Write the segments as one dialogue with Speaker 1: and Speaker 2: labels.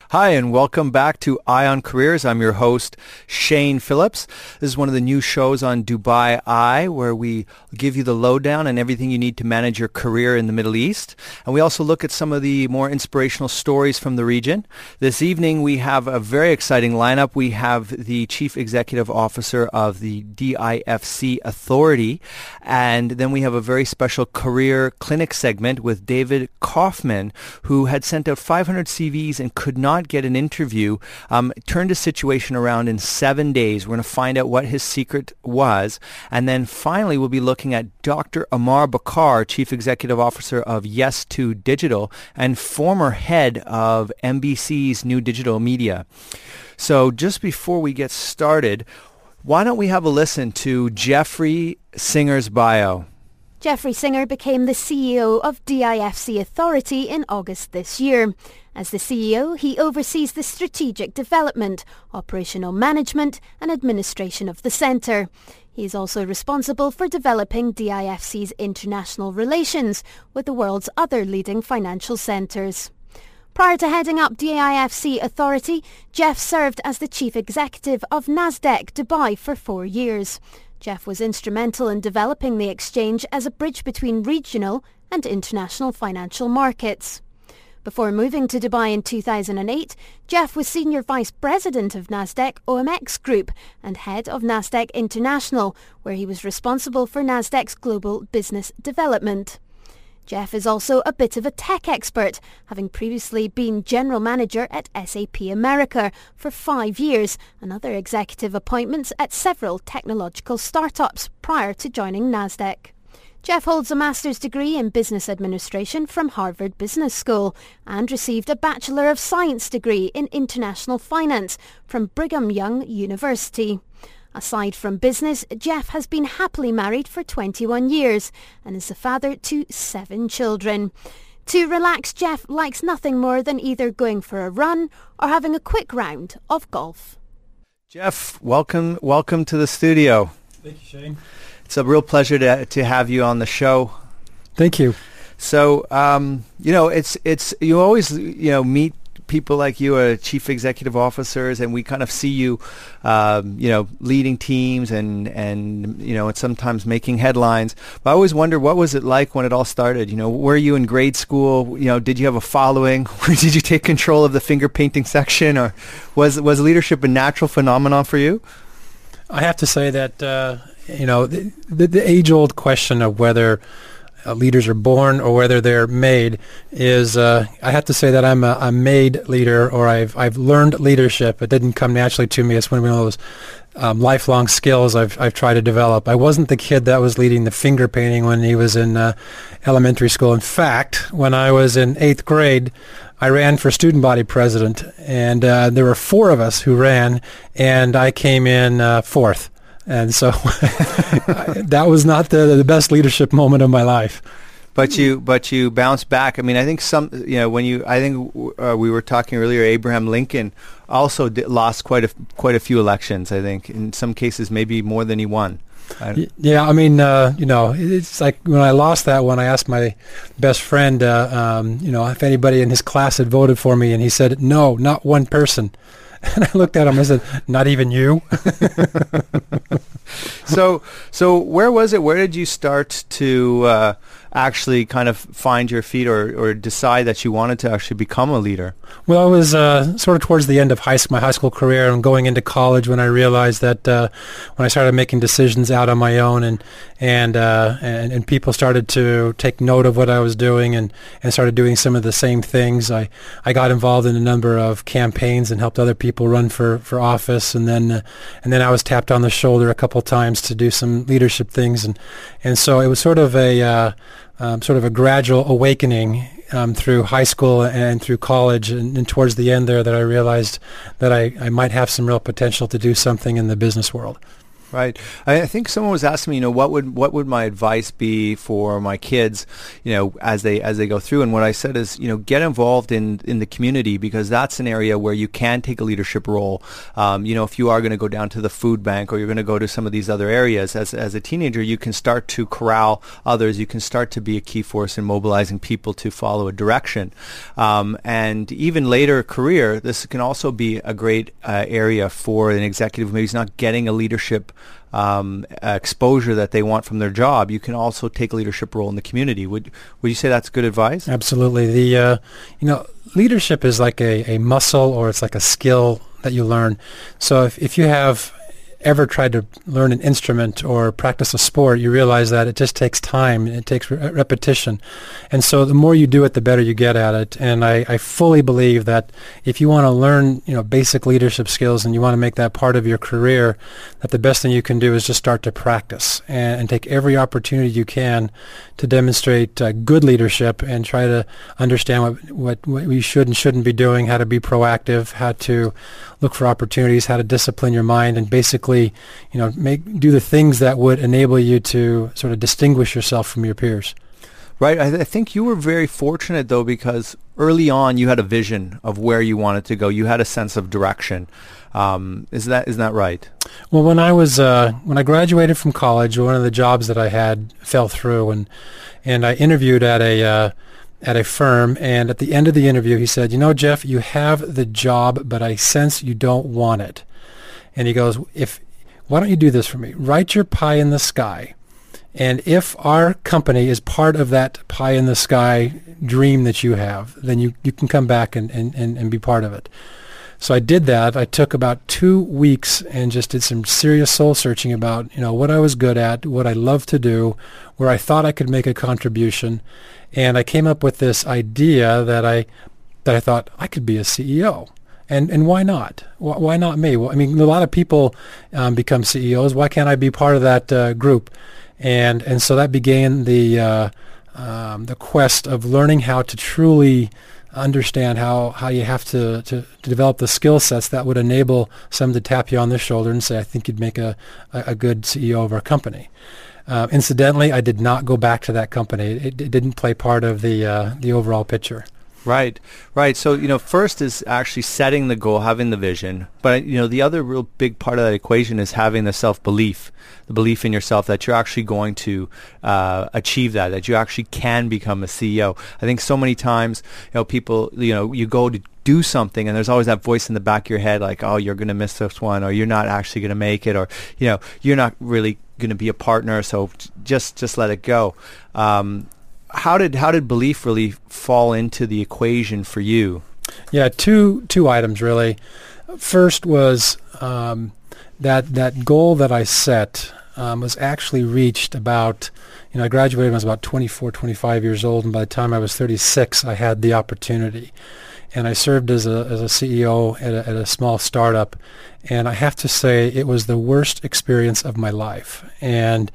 Speaker 1: Hi, and welcome back to Eye on Careers. I'm your host, Shane Phillips. This is one of the new shows on Dubai Eye, where we give you the lowdown on everything you need to manage your career in the Middle East. And we also look at some of the more inspirational stories from the region. This evening, we have a very exciting lineup. We have the Chief Executive Officer of the DIFC Authority, and then we have a very special career clinic segment with David Kaufman, who had sent out 500 CVs and could not get an interview, turned his situation around in 7 days. We're going to find out what his secret was. And then finally, we'll be looking at Dr. Amar Bakar, Chief Executive Officer of Yes2 Digital and former head of NBC's New Digital Media. So just before we get started, why don't we have a listen to Jeffrey Singer's bio?
Speaker 2: Jeffrey Singer became the CEO of DIFC Authority in August this year. As the CEO, he oversees the strategic development, operational management and administration of the centre. He is also responsible for developing DIFC's international relations with the world's other leading financial centres. Prior to heading up DIFC Authority, Jeff served as the Chief Executive of Nasdaq Dubai for 4 years. Jeff was instrumental in developing the exchange as a bridge between regional and international financial markets. Before moving to Dubai in 2008, Jeff was Senior Vice President of Nasdaq OMX Group and Head of Nasdaq International, where he was responsible for Nasdaq's global business development. Jeff is also a bit of a tech expert, having previously been General Manager at SAP America for 5 years and other executive appointments at several technological startups prior to joining Nasdaq. Jeff holds a master's degree in business administration from Harvard Business School and received a Bachelor of Science degree in international finance from Brigham Young University. Aside from business, Jeff has been happily married for 21 years and is the father to 7 children. To relax, Jeff likes nothing more than either going for a run or having a quick round of golf.
Speaker 1: Jeff, welcome to the studio.
Speaker 3: Thank you, Shane.
Speaker 1: It's a real pleasure to have you on the show.
Speaker 3: Thank you.
Speaker 1: So, it's you always meet people like you, chief executive officers, and we kind of see you, leading teams and sometimes making headlines. But I always wonder, what was it like when it all started? Were you in grade school? Did you have a following? Did you take control of the finger painting section, or was leadership a natural phenomenon for you?
Speaker 3: I have to say that the age-old question of whether leaders are born or whether they're made is, I have to say that I'm a made leader, or I've learned leadership. It didn't come naturally to me. It's one of those lifelong skills I've tried to develop. I wasn't the kid that was leading the finger painting when he was in elementary school. In fact, when I was in 8th grade, I ran for student body president, and there were 4 of us who ran, and I came in 4th. And so that was not the best leadership moment of my life.
Speaker 1: But you bounced back. I mean, I think we were talking earlier, Abraham Lincoln also lost quite a few elections. I think in some cases maybe more than he won.
Speaker 3: Yeah, I mean, it's like when I lost that one, I asked my best friend, if anybody in his class had voted for me, and he said, no, not one person. And I looked at him and I said, not even you?
Speaker 1: So where was it? Where did you start to actually kind of find your feet or decide that you wanted to actually become a leader?
Speaker 3: Well, I was sort of towards the end of my high school career and going into college when I realized that when I started making decisions out on my own and people started to take note of what I was doing and started doing some of the same things. I got involved in a number of campaigns and helped other people run for office, and then I was tapped on the shoulder a couple times to do some leadership things, and so it was sort of a gradual awakening through high school and through college, and towards the end there that I realized that I might have some real potential to do something in the business world.
Speaker 1: Right. I think someone was asking me, what would my advice be for my kids, as they go through. And what I said is, get involved in the community, because that's an area where you can take a leadership role. If you are going to go down to the food bank, or you're going to go to some of these other areas as a teenager, you can start to corral others. You can start to be a key force in mobilizing people to follow a direction. And even later career, this can also be a great area for an executive who maybe is not getting a leadership exposure that they want from their job. You can also take a leadership role in the community. Would you say that's good advice?
Speaker 3: Absolutely. The leadership is like a muscle, or it's like a skill that you learn. So if you have ever tried to learn an instrument or practice a sport, you realize that it just takes time. It takes repetition. And so the more you do it, the better you get at it. And I fully believe that if you want to learn, basic leadership skills, and you want to make that part of your career, that the best thing you can do is just start to practice and take every opportunity you can to demonstrate good leadership, and try to understand what we should and shouldn't be doing, how to be proactive, how to look for opportunities, how to discipline your mind, and basically, do the things that would enable you to sort of distinguish yourself from your peers.
Speaker 1: Right. I think you were very fortunate, though, because early on you had a vision of where you wanted to go. You had a sense of direction. Is that right?
Speaker 3: Well, when I graduated from college, one of the jobs that I had fell through, and I interviewed at a firm, and at the end of the interview, he said, Jeff, you have the job, but I sense you don't want it. And he goes, why don't you do this for me? Write your pie in the sky. And if our company is part of that pie in the sky dream that you have, then you can come back and be part of it. So I did that. I took about 2 weeks and just did some serious soul searching about, what I was good at, what I loved to do, where I thought I could make a contribution. And I came up with this idea that I thought I could be a CEO. And why not? Why not me? Well, I mean, a lot of people become CEOs. Why can't I be part of that group? And so that began the quest of learning how to truly understand how you have to develop the skill sets that would enable someone to tap you on the shoulder and say, I think you'd make a good CEO of our company. Incidentally, I did not go back to that company. It didn't play part of the overall picture.
Speaker 1: Right. So, first is actually setting the goal, having the vision. But, the other real big part of that equation is having the self-belief, the belief in yourself that you're actually going to achieve that you actually can become a CEO. I think so many times, people, you go to do something and there's always that voice in the back of your head like, oh, you're going to miss this one, or you're not actually going to make it, or, you're not really going to be a partner, so just let it go. How did belief really fall into the equation for you?
Speaker 3: Yeah, two items really. First was that goal that I set was actually reached about, I graduated when I was about 24, 25 years old, and by the time I was 36, I had the opportunity. And I served as a CEO at a small startup, and I have to say it was the worst experience of my life. And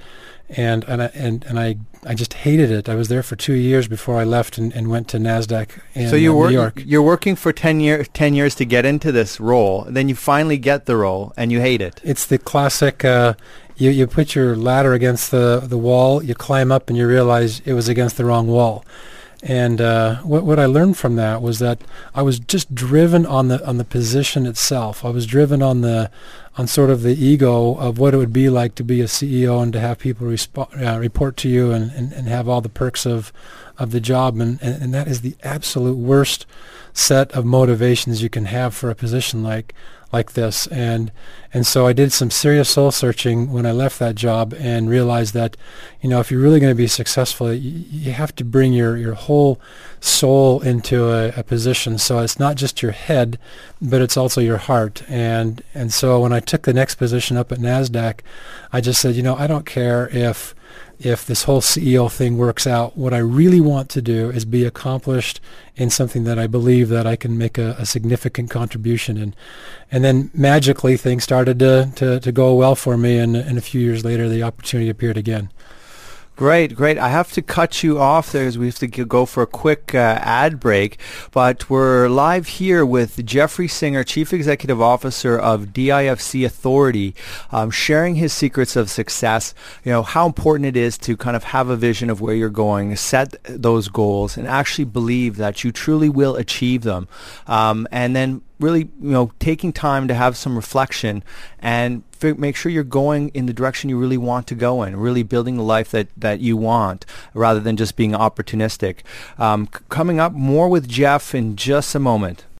Speaker 3: I just hated it. I was there for 2 years before I left and went to NASDAQ in New York.
Speaker 1: You're working for 10 years to get into this role, and then you finally get the role, and you hate it.
Speaker 3: It's the classic, you put your ladder against the wall, you climb up, and you realize it was against the wrong wall. And what I learned from that was that I was just driven on the position itself. I was driven on sort of the ego of what it would be like to be a CEO and to have people report to you and have all the perks of the job. And that is the absolute worst set of motivations you can have for a position like this. And so I did some serious soul searching when I left that job and realized that, if you're really going to be successful, you have to bring your whole soul into a position. So it's not just your head, but it's also your heart. And so when I took the next position up at NASDAQ, I just said, I don't care if this whole CEO thing works out. What I really want to do is be accomplished in something that I believe that I can make a significant contribution in. And then magically things started to go well for me, and a few years later the opportunity appeared again.
Speaker 1: Great, great. I have to cut you off there as we have to go for a quick ad break, but we're live here with Jeffrey Singer, Chief Executive Officer of DIFC Authority, sharing his secrets of success, how important it is to kind of have a vision of where you're going, set those goals, and actually believe that you truly will achieve them. And then really, taking time to have some reflection and make sure you're going in the direction you really want to go in, really building the life that you want rather than just being opportunistic. Coming up, more with Jeff in just a moment.